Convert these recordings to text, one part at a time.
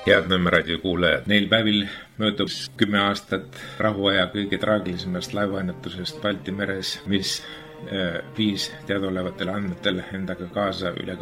Head Nõmme raadio kuulajad, neil päevil möödub 10 aastat rahuaja kõige traagilisemast laevaõnnetusest Balti meres, mis viis teadaolevatel andmetel endaga kaasa üle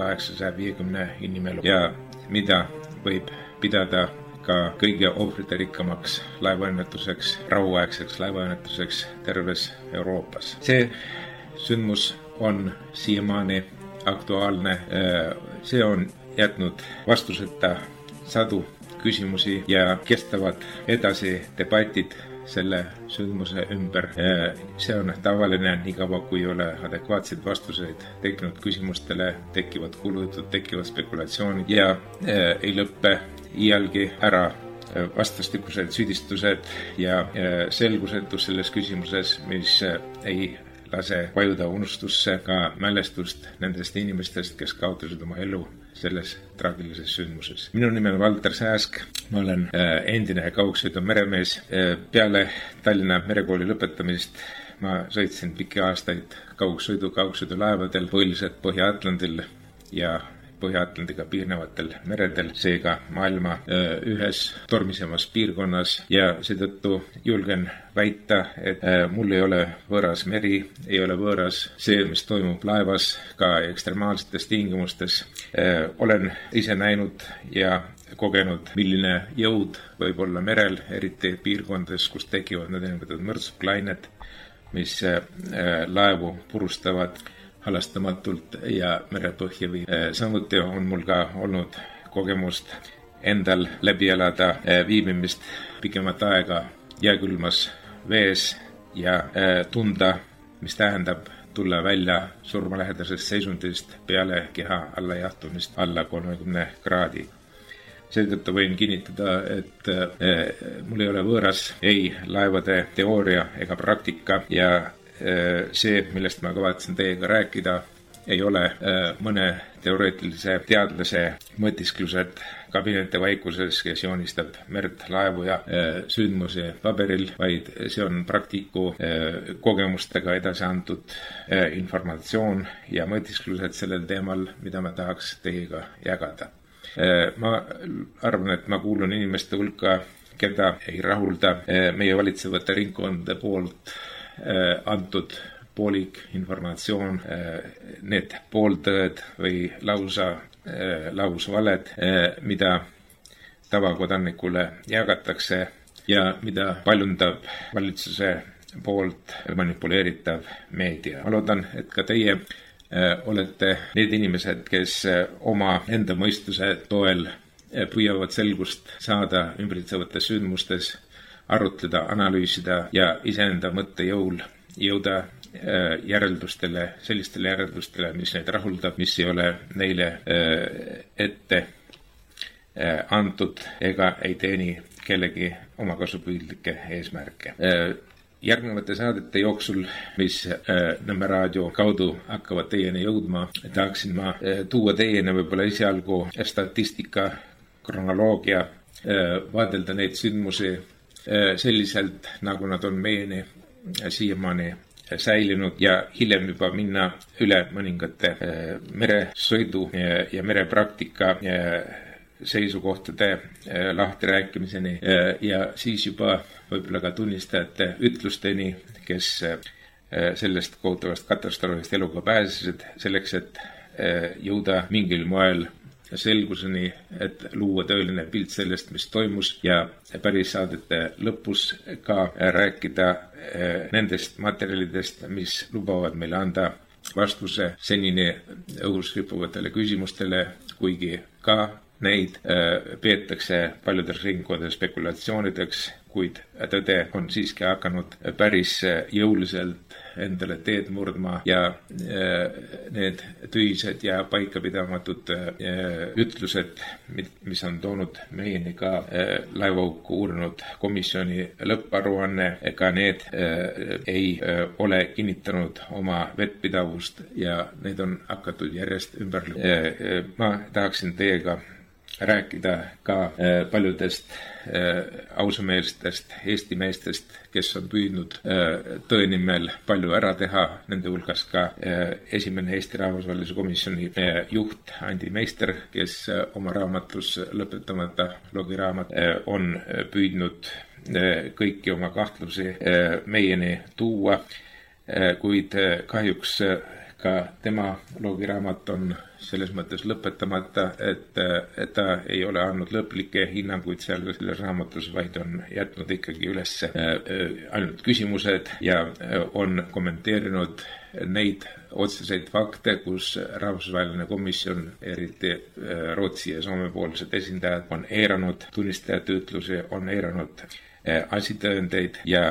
850 inimelu ja mida võib pidada ka kõige ohvritarikkamaks laevaõnnetuseks, rahuaegseks laevaõnnetuseks terves Euroopas. See sündmus on siiamaani aktuaalne, see on jätnud vastuseta sadu küsimusi ja kestavad edasi debatid selle sündmuse ümber. See on tavaline, nii kaua kui ei ole adekvaatseid vastuseid tekkinud küsimustele, tekivad kulutud, tekivad spekulatsioonid ja ei lõppe iialgi ära vastastikused süüdistused ja selgusetus selles küsimuses, mis ei lase vajuda unustusse ka mälestust nendest inimestest, kes kaotasid oma elu selles traagilises sündmuses. Minu nimi on Valter Sääsk, ma olen endine kaugsõidu meremees. Peale Tallinna merekooli lõpetamist ma sõitsin pikki aastaid kaugsõidulaevadel, põhiliselt Põhja-Atlandil ja Põhja-Atlandiga piirnevatel meredel, seega maailma ühes tormisemas piirkonnas ja seetõttu julgen väita, et mul ei ole võõras meri, ei ole võõras see, mis toimub laevas, ka ekstremaalsetes tingimustes. Olen ise näinud ja kogenud, milline jõud võib olla merel, eriti piirkondades, kus tekivad need mõrtsuklained, mis laevu purustavad halastamatult ja merepõhja viib. Samuti on mul ka olnud kogemust endal läbi elada viibimist pikemat aega jääkülmas vees ja tunda, mis tähendab tulla välja surmalähedasest seisundist peale keha alla jahtumist alla 30 kraadi. Seetõttu võin kinnitada, et mul ei ole võõras ei laevade teooria ega praktika ja see, millest ma kavatsen teiega rääkida, ei ole mõne teoreetilise teadlase mõtisklused kabinetivaikuses, kes joonistab merd, laevu ja sündmusi paberil, vaid see on praktiku kogemustega edasi antud informatsioon ja mõtisklused sellel teemal, mida ma tahaks teiega jagada. Ma arvan, et ma kuulun inimeste hulka, keda ei rahulda meie valitsevate ringkondade poolt antud poolik informatsioon, need pooltõed või lausvaled, mida tavakodanikule jagatakse ja mida paljundab valitsuse poolt manipuleeritav meedia. Ma loodan, et ka teie olete need inimesed, kes oma enda mõistuse toel püüavad selgust saada ümbritsevates sündmustes, arutleda, analüüsida ja iseenda mõttejõul jõuda sellistele järeldustele, mis neid rahuldab, mis ei ole neile ette antud ega ei teeni kellegi omakasupüüdlikke eesmärke. Järgnevate saadete jooksul, mis Nõmme raadio kaudu hakkavad teieni jõudma, tahaksin ma tuua teieni võib-olla esialgu statistika, kronoloogia, vaadelda neid sündmusi selliselt, nagu nad on meieni siiamaani säilinud ja hiljem juba minna üle mõningate meresõidu ja merepraktika seisukohtade lahtirääkimiseni ja siis juba võib-olla ka tunnistajate ütlusteni, kes sellest kohutavast katastroofist eluga pääsesid, selleks, et jõuda mingil moel selguseni, et luua tõeline pilt sellest, mis toimus ja päris saadete lõpus ka rääkida nendest materjalidest, mis lubavad meile anda vastuse senini õhus rippuvatele küsimustele, kuigi ka neid peetakse paljudes ringkondades spekulatsioonideks, kuid tõde on siiski hakanud päris jõuliselt endale teed murdma ja need tühised ja paikapidamatud ütlused, mis on toonud meieni ka laevahuku uurinud komisjoni lõpparuanne, ega need ei ole kinnitanud oma vettpidavust ja need on hakatud järjest ümber. Ma tahaksin teiega rääkida ka paljudest ausameelsetest Eesti meestest, kes on püüdnud tõe nimel palju ära teha, nende hulgas ka esimene Eesti Rahvusvahelise Komisjoni juht Andi Meister, kes oma raamatus Lõpetamata logiraamat on püüdnud kõiki oma kahtlusi meieni tuua, kuid kahjuks ka tema logiraamat on selles mõttes lõpetamata, et ta ei ole andnud lõplikke hinnanguid selles raamatus, vaid on jätnud ikkagi üles ainult küsimused ja on kommenteerinud neid otseseid fakte, kus rahvusvaheline komisjon, eriti Rootsi ja Soome poolsed esindajad, on eiranud tunnistajate ütlusi, on eiranud asitõendeid ja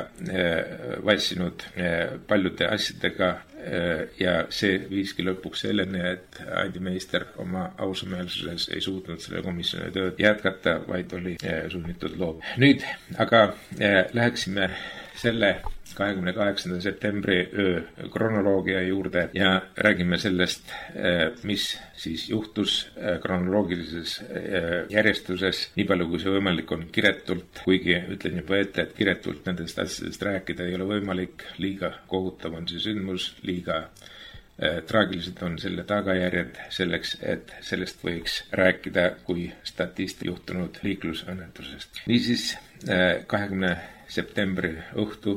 vassinud paljude asjadega ja see viiski lõpuks selleni, et Andi Meister oma ausameelsuses ei suutnud selle komisjoni tööd jätkata, vaid oli sunnitud loobuma. Nüüd aga läheksime selle 28. septembri öö kronoloogia juurde ja räägime sellest, mis siis juhtus kronoloogilises järjestuses, nii palju kui see võimalik on kiretult, kuigi ütlen juba ette, et kiretult nendest asjadest rääkida ei ole võimalik, liiga kohutav on see sündmus, liiga traagilised on selle tagajärjed selleks, et sellest võiks rääkida kui statisti juhtunud liiklusõnnetusest. Niisiis 20. septembri õhtu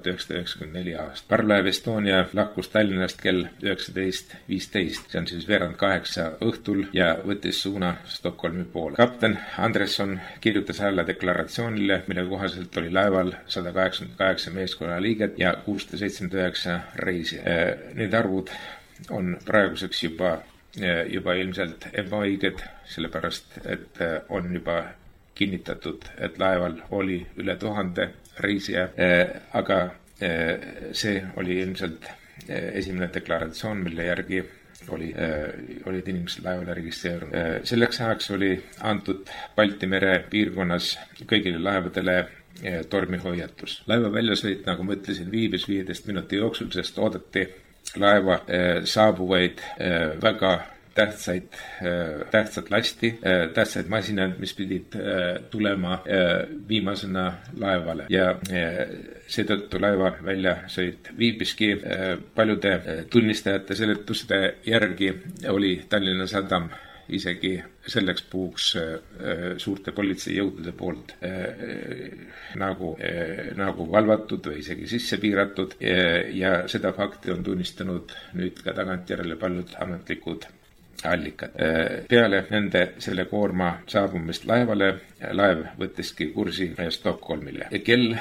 1994 aasta. Parvlaev Estonia lahkus Tallinnast kell 19.15, see on siis 7:30 õhtul ja võttis suuna Stockholmi poole. Kapten Andresson kirjutas alla deklaratsioonile, mille kohaselt oli laeval 188 meeskonnaliiget ja 679 reisi. Need arvud on praeguseks juba ilmselt ebaõiged, sellepärast et on juba kinnitatud, et laeval oli üle 1000 reisija, aga see oli ilmselt esimene deklaratsioon, mille järgi olid inimesed laevale registreerunud. Selleks ajaks oli antud Balti mere piirkonnas kõigile laevadele tormihoiatus. Laeva väljasõit, nagu ma ütlesin, viibis 15 minuti jooksul, sest oodati laeva saabuvaid väga tähtsat lasti, tähtsaid masinaid, mis pidid tulema viimasena laevale ja seetõttu laeva väljasõit viibiski. Paljude tunnistajate seletuste järgi oli Tallinna Sadam isegi selleks puhuks suurte politseijõudude poolt nagu valvatud või isegi sisse piiratud ja seda fakti on tunnistanud nüüd ka tagantjärele paljud ametlikud allikad. Peale selle koorma saabumist laevale, laev võttiski kursi Stockholmile. Kell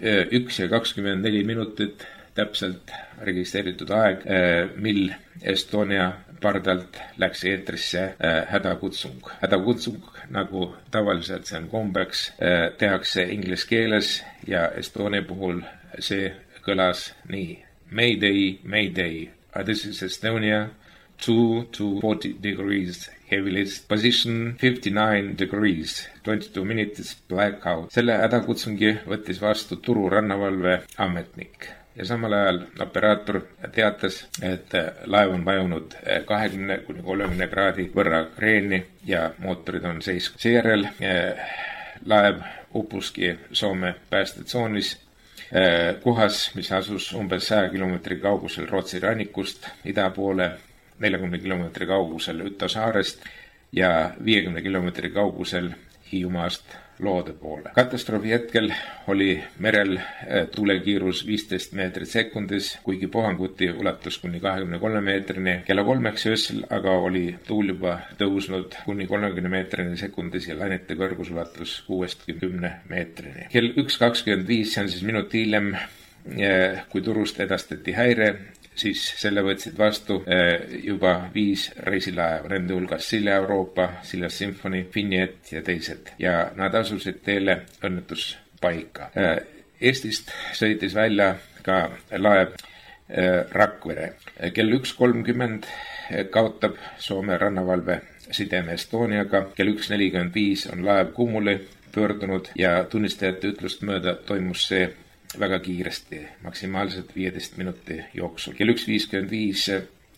1:24 täpselt registreeritud aeg, mil Estonia pardalt läks eetrisse hädakutsung. Hädakutsung, nagu tavaliselt see on kombeks, tehakse inglise keeles ja Estonia puhul see kõlas nii. Mayday, Mayday, this is Estonia, 2 to 40 degrees heaviest, position 59 degrees, 22 minutes blackout. Selle hädakutsungi võttis vastu Turu rannavalve ametnik ja samal ajal operaator teatas, et laev on vajunud 20–30 kraadi võrra kreeni ja mootorid on seiskunud. Seejärel laev upuski Soome päästetsoonis, kohas, mis asus umbes 100 kilomeetri kaugusel Rootsi rannikust ida poole, 40 kilomeetri kaugusel Üto saarest ja 50 kilomeetri kaugusel Hiiumaast Loode poole. Katastroofi hetkel oli merel tuulekiirus 15 meetrit sekundis, kuigi puhanguti ulatus kuni 23 meetrini. Kella 3 öösel aga oli tuul juba tõusnud kuni 30 meetrini sekundis ja lainete kõrgusulatus 60 meetrini. Kell 1:25, see on siis minut hiljem, kui Turust edastati häire, siis selle võtsid vastu juba 5 reisilaeva, nende hulgas Silja Euroopa, Silja Symphony, Finiet ja teised. Ja nad asusid teele õnnetuspaika. Eestist sõitis välja ka laev Rakvere. Kell 1:30 kaotab Soome rannavalve sideme Estoniaga. Kell 1:45 on laev kummuli pöördunud ja tunnistajate ütlust mööda toimus see väga kiiresti, maksimaalselt 15 minuti jooksul. Kell 1:55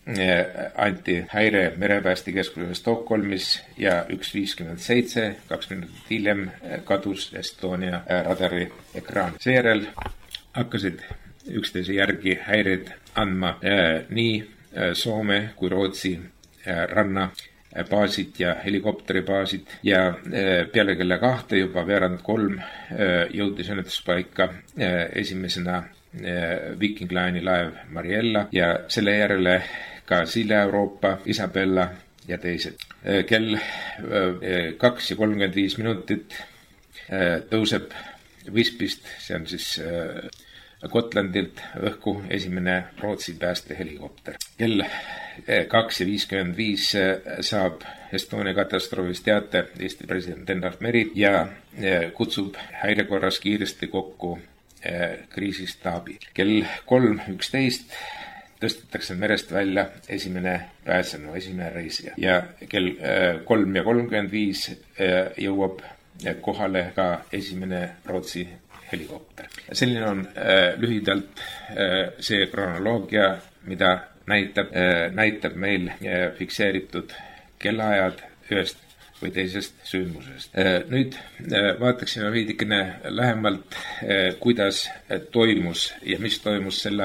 anti häire merepäästekeskuse Stockholmis ja 1:57, 2 minutit hiljem kadus Estonia radari ekraan. Seejärel hakkasid üksteise järgi häired andma nii Soome kui Rootsi rannabaasid ja helikopteribaasid ja peale kella 2 juba veerand 3 jõudis õnnetuspaika esimesena Viking Line'i laev Mariella ja selle järele ka Silla-Euroopa, Isabella ja teised. Kell 2:35 tõuseb Visbyst, see on siis Gotlandilt õhku esimene Rootsi päästehelikopter. Kell 2:55 saab Estonia katastroofist teate Eesti president Lennart Meri ja kutsub häirekorras kiiresti kokku kriisistaabi. Kell 3:11 tõstetakse merest välja esimene pääsenu, esimene reisija ja kell 3:35 jõuab kohale ka esimene Rootsi helikopter. Selline on lühidalt see kronoloogia, mida näitab meil fikseeritud kellaajad ühest või teisest sündmusest. Nüüd vaataksime veidikene lähemalt, kuidas toimus ja mis toimus sel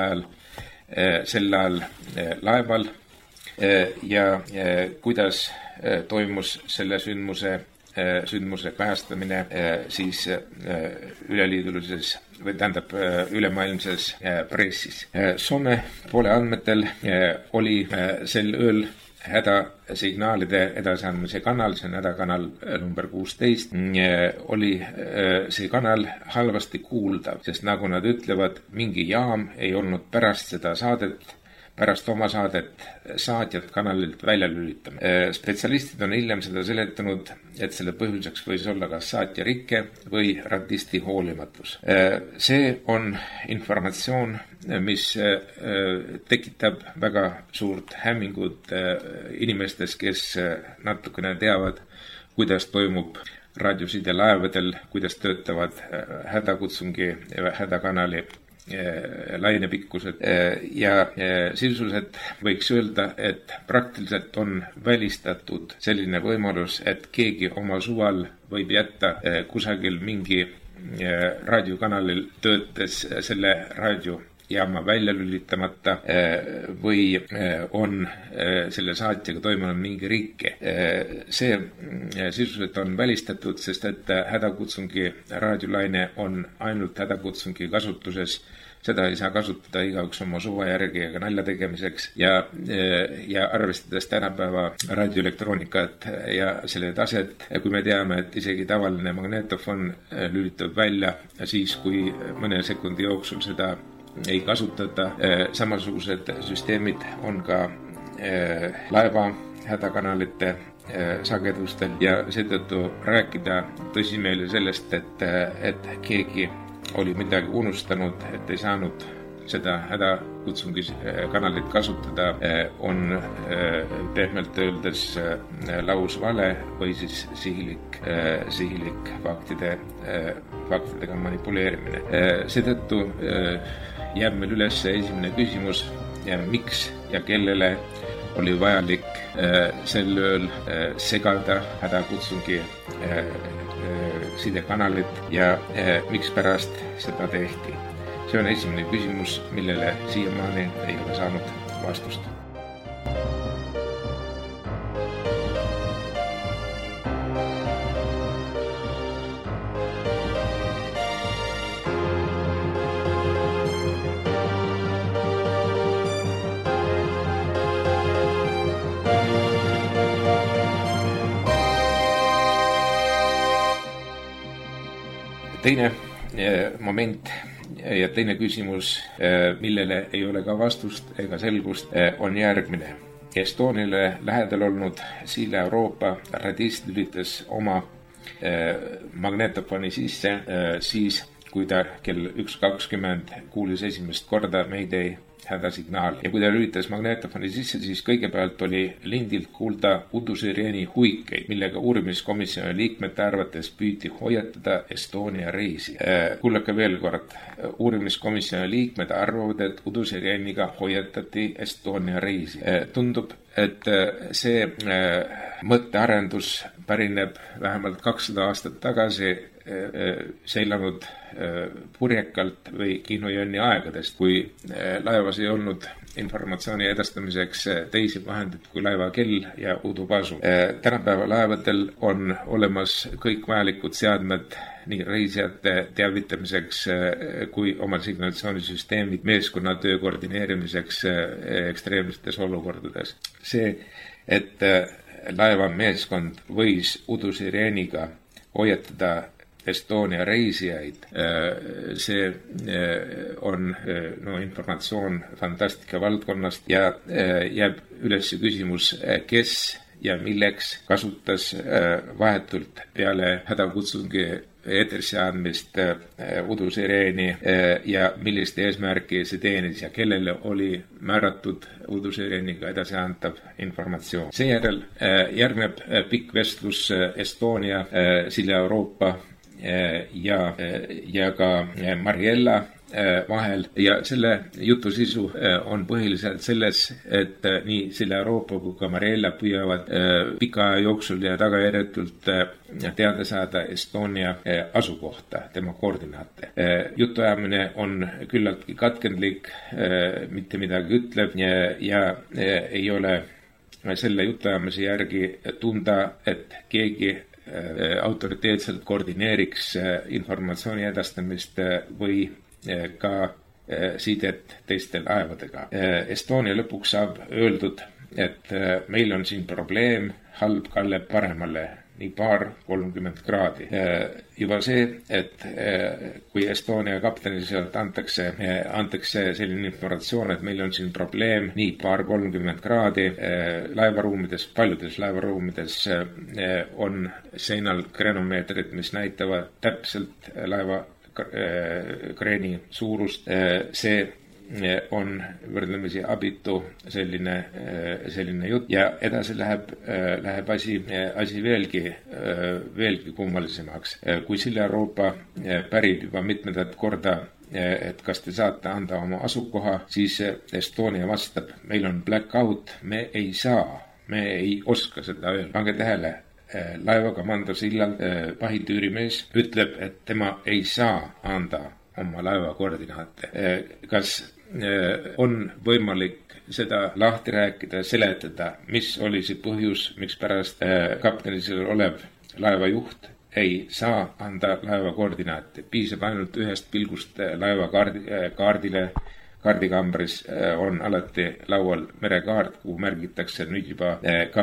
ajal laeval ja kuidas toimus selle sündmuse kajastamine siis üleliidulises või tähendab ülemaailmses pressis. Soome poole andmetel oli sel ööl hädasignaalide edasiandmise kanal, see on hädakanal number 16, oli see kanal halvasti kuuldav, sest nagu nad ütlevad, mingi jaam ei olnud pärast oma saadet saatjat kanalilt välja lülitama. Spetsialistid on hiljem seda seletanud, et selle põhjuseks võis olla kas saatja rikke või radisti hoolimatus. See on informatsioon, mis tekitab väga suurt hämmingut inimestes, kes natukene teavad, kuidas toimub raadioside laevadel, kuidas töötavad hädakutsungi ja hädakanali lainepikkused ja sisuliselt võiks öelda, et praktiliselt on välistatud selline võimalus, et keegi oma suval võib jätta kusagil mingi raadiokanalil töötes selle raadiojaama välja lülitamata või on selle saatjaga toimunud mingi rike. See sisuliselt on välistatud, sest et hädakutsungi raadiolaine on ainult hädakutsungi kasutuses. Seda ei saa kasutada igaüks oma suva järgi ega nalja tegemiseks ja arvestades tänapäeva raadioelektroonikat ja selle taset, kui me teame, et isegi tavaline magnetofon lülitab välja siis, kui mõne sekundi jooksul seda ei kasutata. Samasugused süsteemid on ka laeva hädakanalite sagedustel ja seetõttu rääkida tõsimeeli sellest, et keegi oli midagi unustanud, et ei saanud seda hädakutsungi kanalit kasutada, on pehmelt öeldes lausvale või siis sihilik faktidega manipuleerimine. Seetõttu jääb meil üles esimene küsimus, miks ja kellele oli vajalik sel ööl segada hädakutsungi sidekanalit ja mikspärast seda tehti. See on esimene küsimus, millele siiamaani ei ole saanud vastust. Teine moment ja teine küsimus, millele ei ole ka vastust ega selgust, on järgmine. Estoniale lähedal olnud Silla-Euroopa radist lülitas oma magnetofoni sisse siis, kui ta kell 1:20 kuulis esimest korda Mayday hädasignaali. Ja kui ta lülitas magneetofoni sisse, siis kõigepealt oli lindilt kuulda udusireeni huikeid, millega uurimiskomisjoni liikmete arvates püüti hoiatada Estonia reisi. Kuulake veel kord, uurimiskomisjoni liikmed arvavad, et udusireeniga hoiatati Estonia reisi. Tundub, et see mõttearendus pärineb vähemalt 200 aastat tagasi seilanud purjekalt või Kihnu-Jänni aegadest, kui laevas ei olnud informatsiooni edastamiseks teisi vahendid kui laevakell ja udupasu. Tänapäeva laevadel on olemas kõik vajalikud seadmed nii reisijate teavitamiseks kui oma signatsioonisüsteemid meeskonnatöö koordineerimiseks ekstreemsetes olukordades. See, et laeva meeskond võis udusireeniga hoiatada Estonia reisijaid, see on informatsioon fantastika valdkonnast ja jääb üles küsimus, kes ja milleks kasutas vahetult peale hädakutsungi eetrisse andmist udusireeni ja millist eesmärki see teenis ja kellele oli määratud udusireeniga edasi antav informatsioon. Seejärel järgneb pikk vestlus Estonia, Silja Euroopa ja ka Mariella vahel ja selle jutu sisu on põhiliselt selles, et nii Silja Euroopa kui ka Mariella püüavad pika aja jooksul ja tagajärjetult teada saada Estonia asukohta, tema koordinaate. Jutuajamine on küllaltki katkendlik, mitte midagi ütleb ja ei ole selle jutuajamise järgi tunda, et keegi autoriteetselt koordineeriks informatsiooni edastamist või ka sidet teiste laevadega. Estonia lõpuks saab öeldud, et meil on siin probleem, halb kalleb paremale, nii 30 kraadi. Juba see, et kui Estonia kaptenile sealt antakse selline informatsioon, et meil on siin probleem, nii 30 kraadi, laevaruumides, paljudes laevaruumides on seinal krenomeetrid, mis näitavad täpselt laeva kreeni suurust, see on võrdlemisi abitu selline jutt ja edasi läheb asi veelgi kummalisemaks. Kui Silja Euroopa pärib juba mitmendat korda, et kas te saate anda oma asukoha, siis Estonia vastab, meil on blackout, me ei oska seda öelda. Pange tähele, laevakomando Sillal pahitüürimees ütleb, et tema ei saa anda oma laeva koordinaate. Kas on võimalik seda lahti rääkida, seletada, mis oli see põhjus, miks pärast kaptenisel olev laevajuht ei saa anda laeva koordinaate. Piisab ainult ühest pilgust laeva kaardikambris on alati laual merekaart, kuhu märgitakse nüüd juba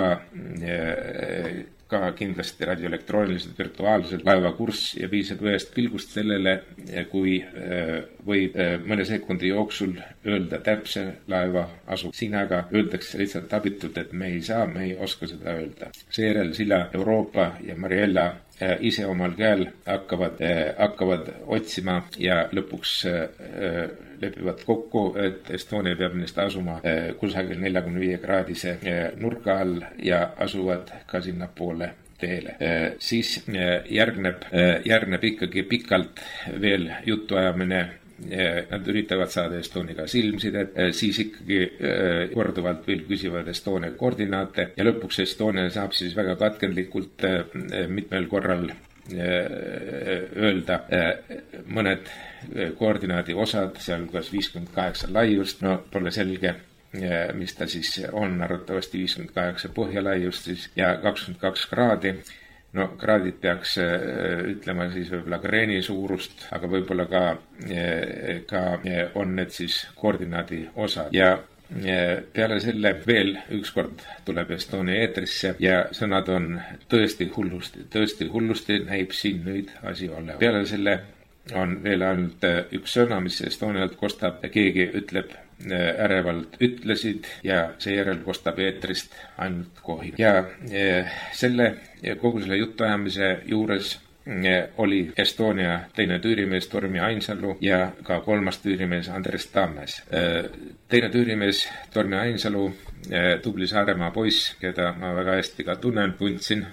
ka kindlasti radioelektrooniliselt, virtuaalselt laeva kurss ja piisab ühest pilgust sellele, kui võib mõne sekundi jooksul öelda täpse laeva asu. Siin aga öeldakse lihtsalt abitult, et me ei oska seda öelda. Seejärel Silja Euroopa ja Mariella ise omal käel hakkavad otsima ja lõpuks lepivad kokku, et Estonia peab neist asuma kusagil 45 kraadise nurka all ja asuvad ka sinna poole teele. Siis järgneb ikkagi pikalt veel jutuajamine. Nad üritavad saada Estoniaga silmsidet, siis ikkagi korduvalt veel küsivad Estonia koordinaate ja lõpuks Estonia saab siis väga katkendlikult mitmel korral öelda mõned koordinaadi osad, sealhulgas 58 laiust, no pole selge, mis ta siis on, arvatavasti 58 põhjalaiust siis ja 22 kraadi. No kraadid peaks ütlema siis võib-olla kreeni suurust, aga võib-olla ka on need siis koordinaadi osad. Ja peale selle veel ükskord tuleb Estonia eetrisse ja sõnad on tõesti hullusti näib siin nüüd asi olevat. Peale selle on veel ainult üks sõna, mis Estonialt kostab ja keegi ütleb ärevalt ütlesid ja seejärel kostab eetrist ainult kohin. Ja kogu selle jutuajamise juures oli Estonia teine tüürimees Tormi Ainsalu ja ka kolmas tüürimees Andres Tammes. Teine tüürimees Tormi Ainsalu, tubli Saaremaa poiss, keda ma väga hästi ka tundsin,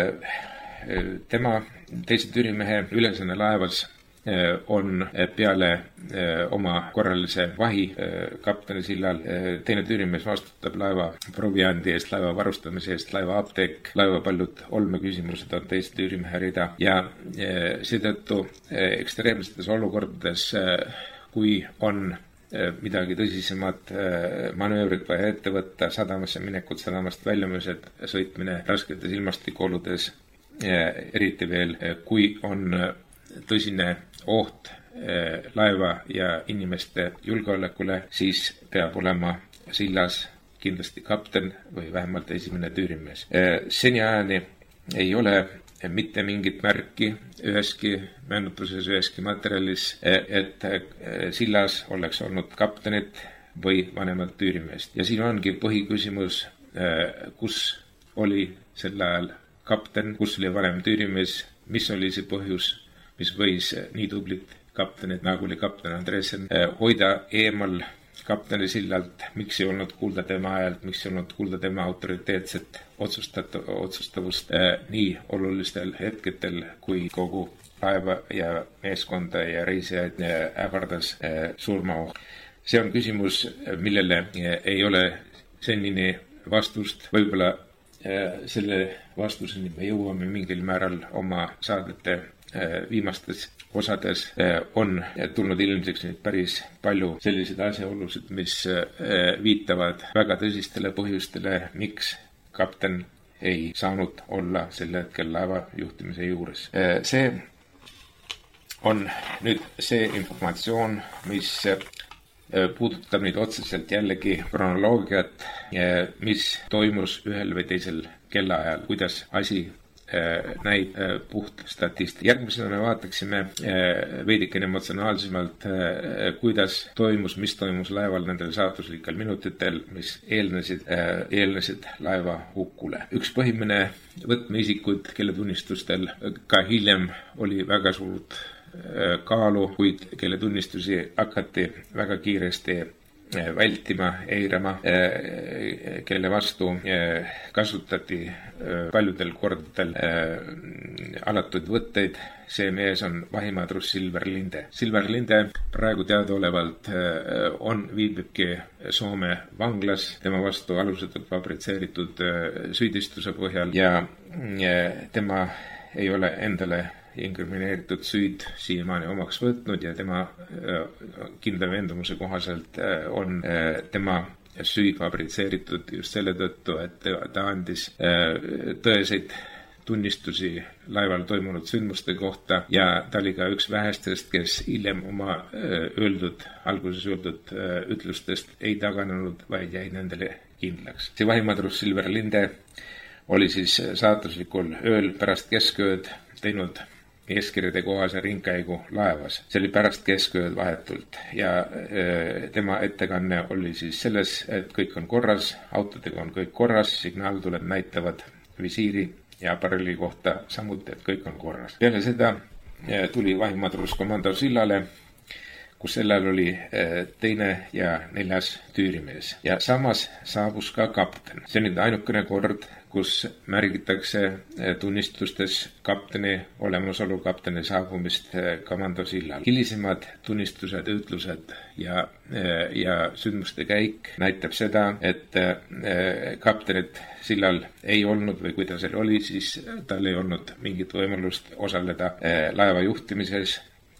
tema teise tüürimehe ülesanne laevas on peale oma korralise vahi kapteni sillal. Teine tüürimees vastutab laeva proviandi eest, laeva varustamise eest, laeva apteek, laeva paljud olmeküsimused on teise tüürimehe rida ja seetõttu ekstreemsetes olukordades, kui on midagi tõsisemat manöövrit vaja ette võtta, sadamasse minekut, sadamast väljumised, sõitmine rasketes ilmastikuoludes, eriti veel, kui on tõsine oht laeva ja inimeste julgeolekule, siis peab olema sillas kindlasti kapten või vähemalt esimene tüürimees. Seniajani ei ole mitte mingit märki üheski meenutuses, üheski materjalis, et sillas oleks olnud kaptenit või vanemat tüürimeest. Ja siin ongi põhiküsimus, kus oli sel ajal kapten, kus oli vanem tüürimees, mis oli see põhjus, mis võis nii tublit kaptenit, nagu oli kapten Andresen, hoida eemal kapteni sillalt, miks ei olnud kuulda tema häält, miks ei olnud kuulda tema autoriteetset otsustavust nii olulistel hetkedel, kui kogu laeva ja meeskonda ja reisijaid ähvardas surmaoht. See on küsimus, millele ei ole senini vastust. Võib-olla selle vastuseni me jõuame mingil määral oma saadete viimastes osades. On tulnud ilmseks nüüd päris palju selliseid asjaolusid, mis viitavad väga tõsistele põhjustele, miks kapten ei saanud olla sel hetkel laeva juhtimise juures. See on nüüd see informatsioon, mis puudutab nüüd otseselt jällegi kronoloogiat, mis toimus ühel või teisel kellaajal, kuidas asi näib puht statistika. Järgmisena me vaataksime veidikene emotsionaalsemalt, mis toimus laeval nendel saatuslikel minutitel, mis eelnesid laeva hukule. Üks põhimine võtmeisikud, kelle tunnistustel ka hiljem oli väga suurt kaalu, kuid kelle tunnistusi hakati väga kiiresti vältima, eirama, kelle vastu kasutati paljudel kordadel alatuid võtteid. See mees on vahimadrus Silver Linde. Silver Linde praegu teadaolevalt viibibki Soome vanglas tema vastu alusetult fabritseeritud süüdistuse põhjal ja tema ei ole endale inkrimineeritud süüd siiamaani omaks võtnud ja tema kindla veendumuse kohaselt on tema süüd fabritseeritud just selle tõttu, et ta andis tõeseid tunnistusi laeval toimunud sündmuste kohta ja ta oli ka üks vähestest, kes hiljem oma alguses öeldud ütlustest ei taganenud, vaid jäi nendele kindlaks. See vahimadrus Silver Linde oli siis saatuslikul ööl pärast keskööd teinud eeskirjade kohase ringkäigu laevas. See oli pärast keskööd vahetult ja tema ettekanne oli siis selles, et kõik on korras, autodega on kõik korras, signaaltuled näitavad visiiri ja aparelli kohta samuti, et kõik on korras. Peale seda tuli vahimadrus komando sillale, kus sellel oli teine ja neljas tüürimees. Ja samas saabus ka kapten. See on nüüd ainukene kord, kus märgitakse tunnistustes kapteni olemasolu, kapteni saabumist komando sillal. Hilisemad tunnistused, ütlused ja sündmuste käik näitab seda, et kaptenit sillal ei olnud või kui ta seal oli, siis tal ei olnud mingit võimalust osaleda laeva juhtimises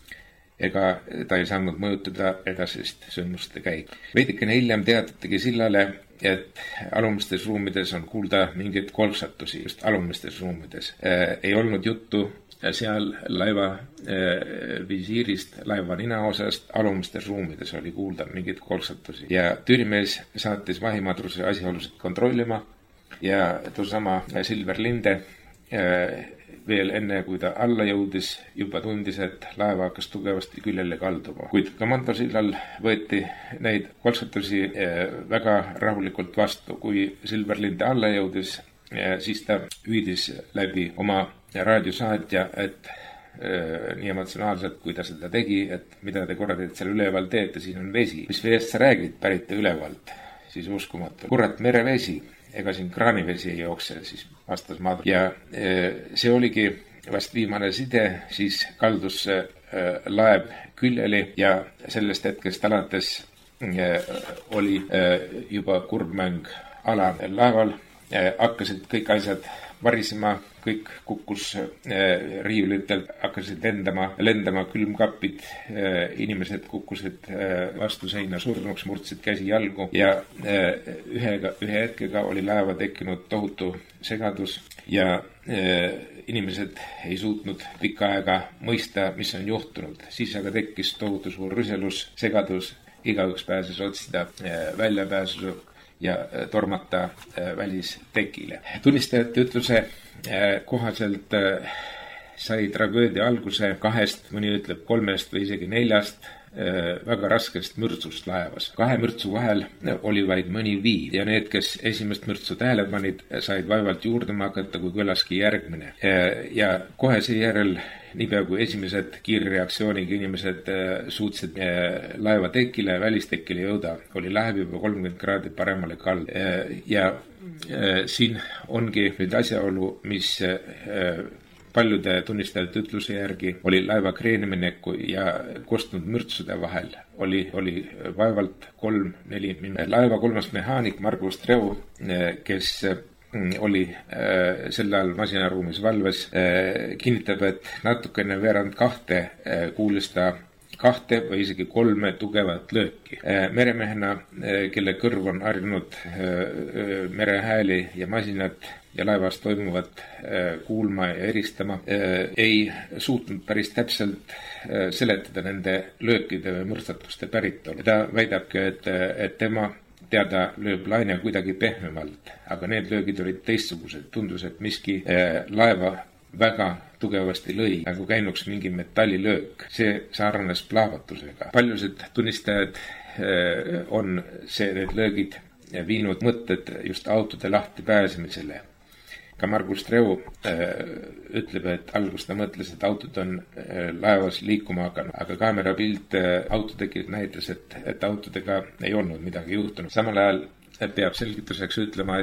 ega ta ei saanud mõjutada edasist sündmuste käik. Veidikene hiljem teatatigi sillale, et alumistes ruumides on kuulda mingeid kolksatusi, just alumistes ruumides. Ei olnud juttu seal laeva visiirist, laeva ninaosast, alumistes ruumides oli kuulda mingeid kolksatusi. Ja tüürimees saatis vahimadruse asjaolusid kontrollima ja tuusama Silver Linde veel enne, kui ta alla jõudis, juba tundis, et laeva hakkas tugevasti küljele kalduma. Kuid komandosillal võeti neid kolksatusi väga rahulikult vastu. Kui Silver Linde alla jõudis, siis ta hüüdis läbi oma raadiosaatja, et nii emotsionaalselt, kui ta seda tegi, et mida te korrad, et seal üleval teete, siin on vesi. Mis veest sa räägid, pärite ülevalt? Siis uskumatu. Kurat, merevesi, ega siin kraanivesi ei jookse, siis vastas Madru. Ja see oligi vast viimane side, siis kaldus laev küljeli ja sellest hetkest alates oli juba kurbmäng ala laeval. Hakkasid kõik asjad varisema, kõik kukkus riiulitelt, hakkasid lendama külmkapid, inimesed kukkusid vastu seina surnuks, murdsid käsi jalgu ja ühe hetkega oli laeva tekkinud tohutu segadus ja inimesed ei suutnud pikka aega mõista, mis on juhtunud. Siis aga tekkis tohutu suur rüselus, segadus, igaüks pääses otsida väljapääsu ja tormata välistekile. Tunnistajate ütluse kohaselt sai tragöödia alguse 2, mõni ütleb 3 või isegi 4 väga raskest mürtsust laevas. 2 mürtsu vahel oli vaid mõni viid ja need, kes esimest mürtsu tähele panid, said vaevalt juurduma hakata, kui kõlaski järgmine. Ja kohe seejärel, niipea kui esimesed kiirreaktsiooniga inimesed suutsid laeva tekile, välistekile jõuda, oli laev juba 30 kraadi paremale kaldu. Ja siin ongi nüüd asjaolu, mis paljude tunnistajate ütluse järgi oli laeva kreenimineku ja kostunud mürtsude vahel. Oli vaevalt 3-4 minutit. Laeva 3. mehaanik Margus Treu, kes oli sel ajal masinaruumis valves, kinnitab, et natukene veerand 2 kuulis ta 2 või isegi 3 tugevat lööki. Meremehena, kelle kõrv on harjunud merehääli ja masinat ja laevas toimuvat kuulma ja eristama, ei suutnud päris täpselt seletada nende löökide või mürtsatuste päritolu. Ta väidabki, et tema teada lööb laine kuidagi pehmemalt, aga need löögid olid teistsugused. Tundus, et miski laeva väga tugevasti lõi, nagu käinuks mingi metallilöök. See sarnanes plahvatusega. Paljused tunnistajad on need löögid viinud mõtted just autode lahti pääsemisele. Ka Margus Treu ütleb, et alguses ta mõtles, et autod on laevas liikuma hakanud, aga kaamerapilt autotekilt näitas, et autodega ei olnud midagi juhtunud. Samal ajal peab selgituseks ütlema,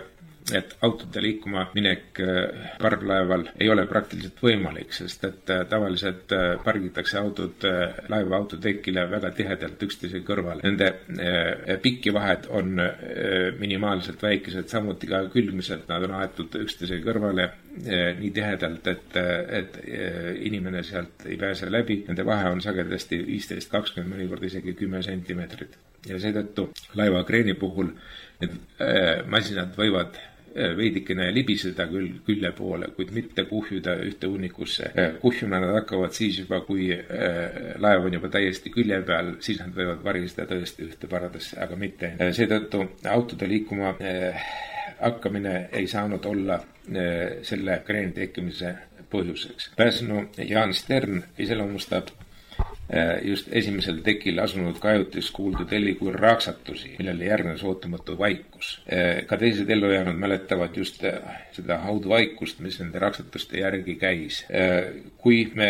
et autode liikuma minek parvlaeval ei ole praktiliselt võimalik, sest et tavaliselt pargitakse autod laeva autotekile väga tihedalt üksteise kõrval. Nende pikkivahed on minimaalselt väikesed, samuti ka külgmiselt nad on aetud üksteise kõrvale nii tihedalt, et inimene sealt ei pääse läbi. Nende vahe on sagedasti 15-20, mõnikord isegi 10 sentimeetrit. Ja seetõttu laeva kreeni puhul need masinad võivad veidikene libiseda küll külje poole, kuid mitte kuhjuda ühte hunnikusse. Kuhjuna nad hakkavad siis juba, kui laev on juba täiesti külje peal, siis nad võivad variseda tõesti ühte paradesse, aga mitte. Seetõttu autode liikuma hakkamine ei saanud olla selle kreeni tekkimise põhjuseks. Pääsenu Jaan Stern iseloomustab just esimesel tekil asunud kajutis kuuldud heli kui raaksatusi, millele järgnes ootamatu vaikus. Ka teised ellujäänud mäletavad just seda haudvaikust, mis nende raaksatuste järgi käis. Kui me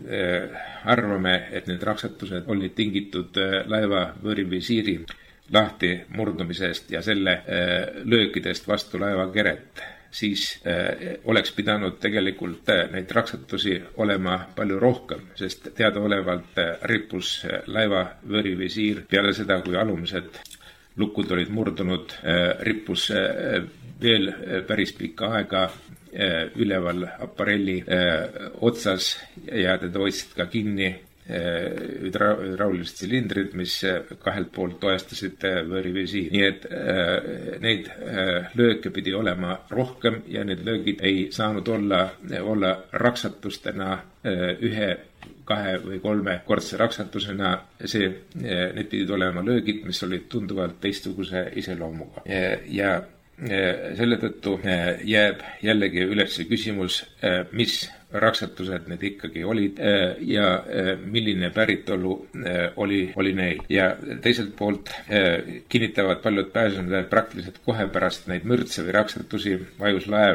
arvame, et need raaksatused olid tingitud laeva võõrivisiiri lahti murdumisest ja selle löökidest vastu laeva keret, siis oleks pidanud tegelikult neid raksatusi olema palju rohkem, sest teadaolevalt rippus laeva võõrivisiir peale seda, kui alumised lukud olid murdunud, rippus veel päris pikka aega üleval aparelli otsas ja teda hoidsid ka kinni hydraulilised silindrid, mis kahelt poolt toestasid võõrivisiiri. Nii et neid lööke pidi olema rohkem ja need löögid ei saanud olla raksatustena 1, 2 või 3 kordse raksatusena. Need pidid olema löögid, mis olid tunduvalt teistsuguse iseloomuga. Ja selle tõttu jääb jällegi üles küsimus, mis raksatused need ikkagi olid ja milline päritolu oli neil. Ja teiselt poolt kinnitavad paljud pääsenud, et praktiliselt kohe pärast neid mürtse või raksatusi vajus laev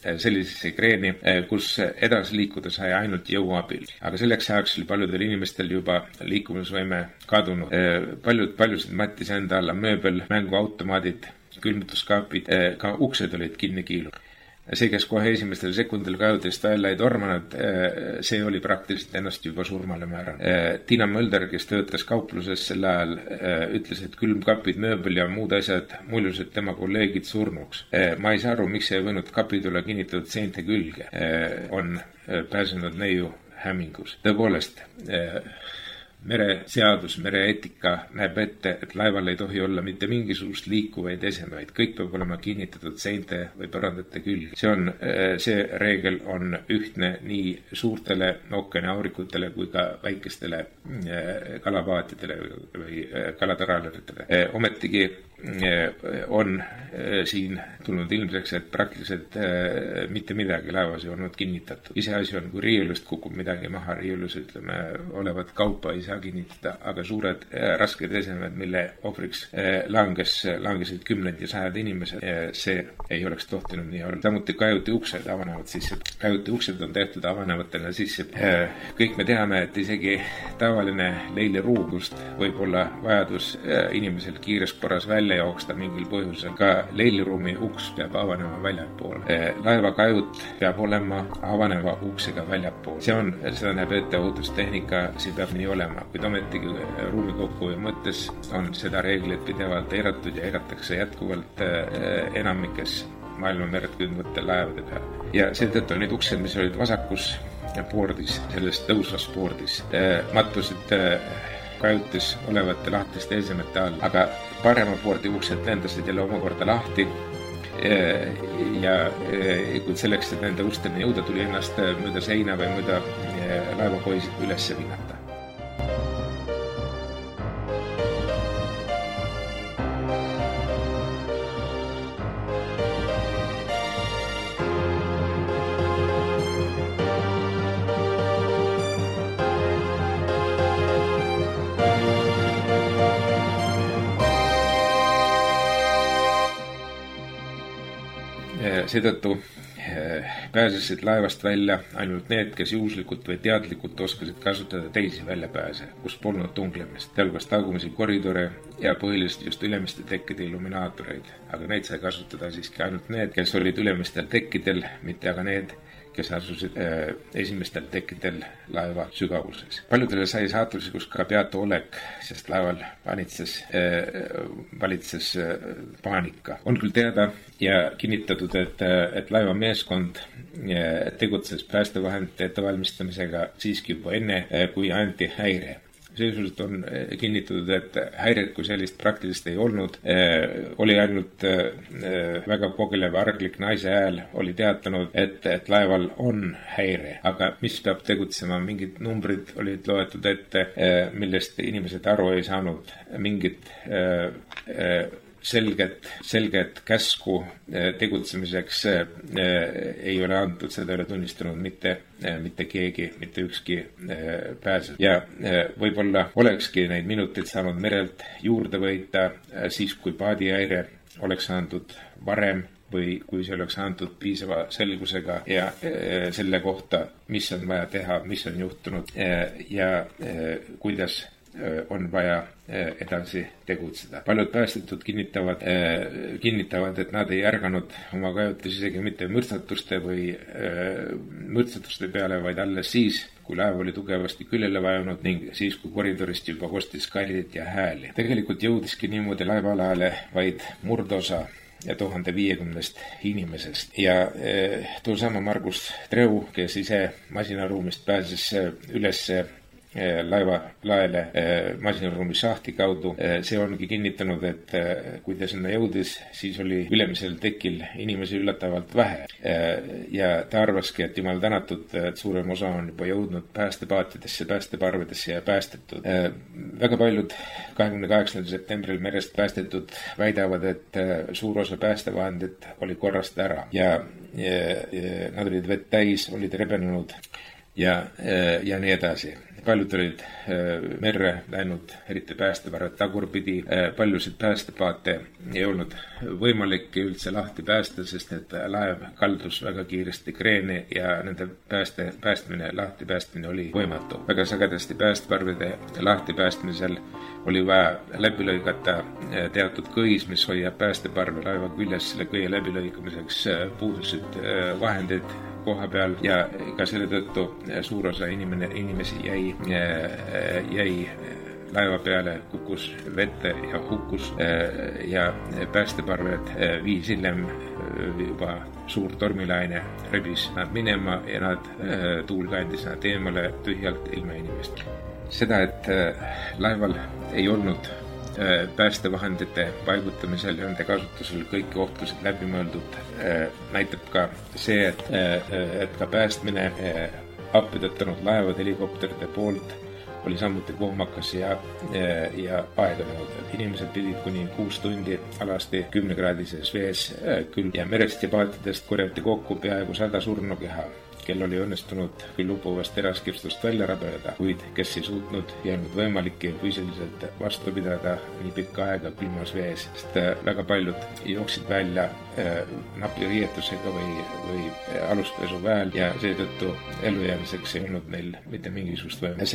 sellisesse kreeni, kus edasi liikuda sai ainult jõu abil. Aga selleks ajaks oli paljudel inimestel juba liikumisvõime kadunud. Paljusid mattis enda alla mööbel, mänguautomaadid, külmutuskaapid, ka uksed olid kinni kiilunud. See, kes kohe esimestel sekundil kajutist välja ei tormanud, see oli praktiliselt ennast juba surmale määranud. Tiina Mölder, kes töötas kaupluses sel ajal, ütles, et külmkapid, mööbel ja muud asjad muljusid tema kolleegid surnuks. Ma ei saa aru, miks ei võinud kapid olla kinnitatud seinte külge. On pääsenud neiu hämmingus. Tõepoolest, mereseadus, mereeetika näeb ette, et laeval ei tohi olla mitte mingisugust liikuvaid esemeid. Kõik peab olema kinnitatud seinte või põrandate külge. See reegel on ühtne nii suurtele ookeaniaurikutele kui ka väikestele kalapaatidele või kalataraleritele. Ometigi on siin tulnud ilmseks, et praktiliselt mitte midagi laevas ei olnud kinnitatud. Iseasi on, kui riiulust kukub midagi maha, riiulus olevat kaupa ei saa kinnitada, aga suured rasked esemed, mille ohvriks langesid kümned ja sajad inimesed, see ei oleks tohtinud nii olla. Samuti kajuti uksed avanevad sisse. Kajuti uksed on tehtud avanevatena sisse. Kõik me teame, et isegi tavaline leiliruum, kust võib olla vajadus inimesel kiires korras välja jooksta mingil põhjusel. Ka leiliruumi uks peab avanema väljapool. Laeva kajut peab olema avaneva uksega väljapool. Seda näeb ette ohutustehnika, see peab nii olema. Kuid ometigi ruumi kokkuhoiu mõttes on seda reeglit pidevalt eiratud ja eiratakse jätkuvalt enamikes maailma merd kündvatel laevade peal. Ja seetõttu need uksed, mis olid vasakus poordis, selles tõusvas poordis, mattusid kajutis olevate lahtiste esemete all, aga parema poordi uksed lendasid jälle omakorda lahti ja kui selleks, et nende usteni jõuda, tuli ennast mööda seina või mööda laevapoisid üles vinnata. Seetõttu pääsesid laevast välja ainult need, kes juhuslikult või teadlikult oskasid kasutada teisi väljapääse, kus polnud tunglemist, sealhulgas tagumisi koridore ja põhiliselt just ülemiste tekkide illuminaatoreid. Aga neid sai kasutada siiski ainult need, kes olid ülemistel tekkidel, mitte aga need, kes asusid esimestel tekkidel laeva sügavuses. Paljudele sai saatuslikuks ka peatu olek, sest laeval valitses paanika. On küll teada ja kinnitatud, et laeva meeskond tegutses päästevahendite ettevalmistamisega siiski juba enne, kui anti häire. Seesuselt on kinnitatud, et häired kui sellist praktiliselt ei olnud. Oli ainult väga kogelev arglik naise hääl oli teatanud, et laeval on häire. Aga mis peab tegutsema? Mingid numbrid olid loetud ette, millest inimesed aru ei saanud. Mingit selget käsku tegutsemiseks ei ole antud, seda ei ole tunnistanud mitte keegi, mitte ükski pääsev. Ja võib-olla olekski neid minuteid saanud merelt juurde võita siis, kui paadihäire oleks antud varem või kui see oleks antud piisava selgusega ja selle kohta, mis on vaja teha, mis on juhtunud ja kuidas on vaja edasi tegutseda. Paljud päästetud kinnitavad, et nad ei ärganud oma kajutis isegi mitte mürtsatuste peale, vaid alles siis, kui laev oli tugevasti küljele vajunud ning siis, kui koridorist juba kostis kallid ja hääli. Tegelikult jõudiski niimoodi laevalajale vaid murdosa ja 1050 inimesest. Ja tuusama Margus Treu, kes ise masinaruumist pääses üles laele masinaruumi šahti kaudu. See ongi kinnitanud, et kui ta sinna jõudis, siis oli ülemisel tekil inimesi üllatavalt vähe. Ja ta arvaski, et jumal tänatud, et suurem osa on juba jõudnud päästepaatidesse, päästeparvedesse ja päästetud. Väga paljud 28. septembril merest päästetud väidavad, et suur osa päästevahendid oli korrast ära ja nad olid vett täis, olid rebenenud ja nii edasi. paljud olid merre läinud, eriti päästevarad tagurpidi. Paljusid päästepaate ei olnud võimalik üldse lahti päästa, sest need laev kaldus väga kiiresti kreeni ja nende lahti päästmine oli võimatu. Väga sagedasti päästeparvide lahti päästmisel oli vaja läbi lõigata teatud kõis, mis hoiab päästeparve laeva küljes. Selle kõige läbi lõikamiseks puudusid vahendid koha peal ja ka selle tõttu suur osa inimesi jäi laeva peale, kukkus vette ja hukkus ja päästeparved viis hiljem juba suur tormilaine rebis nad minema ja tuul kandis nad eemale tühjalt ilma inimest. Seda, et laeval ei olnud päästevahendite paigutamisel ja nende kasutusel kõiki ohtusid läbi mõeldud, näitab ka see, et ka päästmine appi tõttanud laevad helikopterite poolt oli samuti kohmakas ja aeganõudev. Inimesed pidid kuni 6 tundi alasti 10-kraadises vees küll ja merest ja paatidest korjati kokku peaaegu 100 surnukeha, kel oli õnnestunud küll upuvast teraskipstust välja rabeleda, kuid kes ei suutnud ja olnud võimalik füüsiliselt vastu pidada nii pikka aega külmas vees, sest väga paljud jooksid välja napi riietusega või aluspesu väel ja seetõttu ellujäämiseks ei olnud neil mitte mingisugust võimu.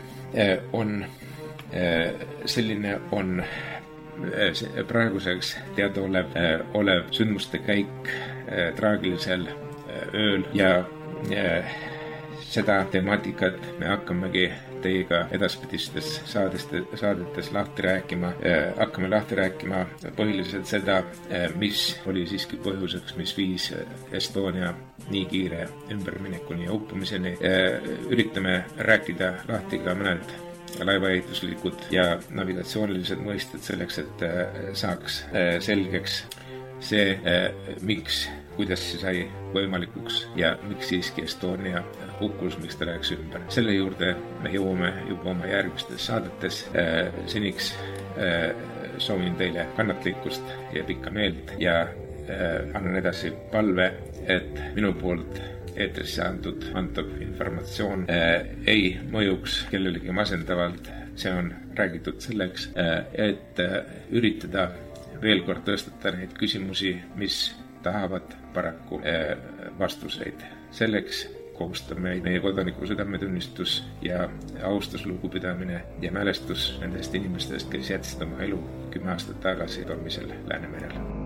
Selline on praeguseks teadaolev sündmuste käik traagilisel ööl ja seda temaatikat me hakkamegi teiega edaspidistes saadetes lahti rääkima. Hakkame lahti rääkima põhiliselt seda, mis oli siiski põhjuseks, mis viis Estonia nii kiire ümberminekuni ja uppumiseni. Üritame rääkida lahti ka mõned laevaehituslikud ja navigatsioonilised mõisted selleks, et saaks selgeks see, kuidas see sai võimalikuks ja miks siiski Estonia hukkus, miks ta läks ümber. Selle juurde me jõuame juba oma järgmistes saadetes. Seniks soovin teile kannatlikkust ja pikka meelt ja annan edasi palve, et minu poolt eetrisse antud informatsioon ei mõjuks kellelegi masendavalt. See on räägitud selleks, et üritada veel kord tõstada neid küsimusi, mis tahavad paraku vastuseid. Selleks kohustab meie kodaniku südametunnistus ja austus, lugupidamine ja mälestus nendest inimestest, kes jätsid oma elu 10 aastat tagasi tormisel Läänemerel.